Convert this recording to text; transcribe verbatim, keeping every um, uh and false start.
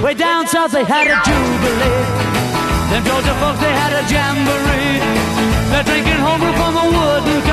Way down south they had a jubilee. Them Georgia folks, they had a jamboree. They're drinking homebrew from a wooden